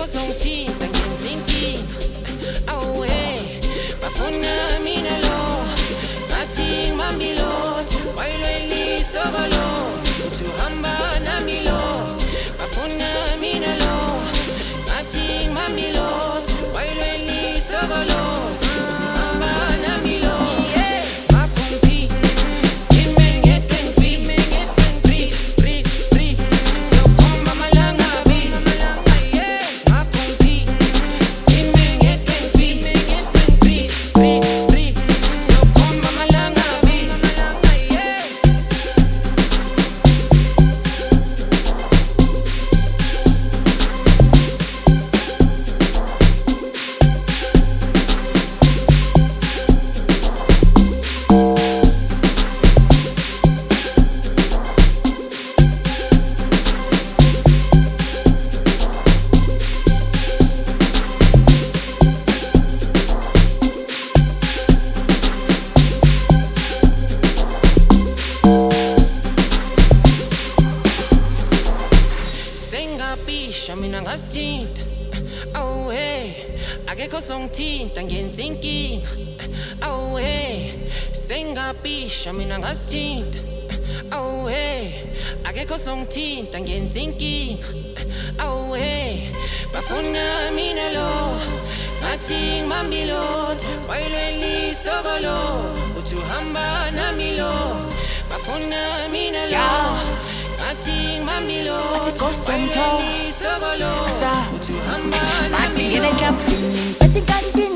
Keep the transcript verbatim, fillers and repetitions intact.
akekho songithinta ngenza inkinga. Awe bafuna mina lo ngathi ngimambilotho wayilwelistokolo uthi uhamba nami lo bafuna mina lo ngathi ngimambilotho wayilwelistokolo uthi uhamba nami lo. Sengapisha mina ngasithinta. Awe akekho songithinta ngenza inkinga. Awe sengapisha mina ngasithinta. Awe akekho songithinta ngenza inkinga. Awe bafuna mina lo ngathi ngimambilotho wayilwelistokolo uthi uhamba nami lo bafuna mina lo ngathi ngimambilotho Ghost and Toe. wayilwelistokolo Asa. uthi uhamba nami Mati lo. ngene club, bathi kanti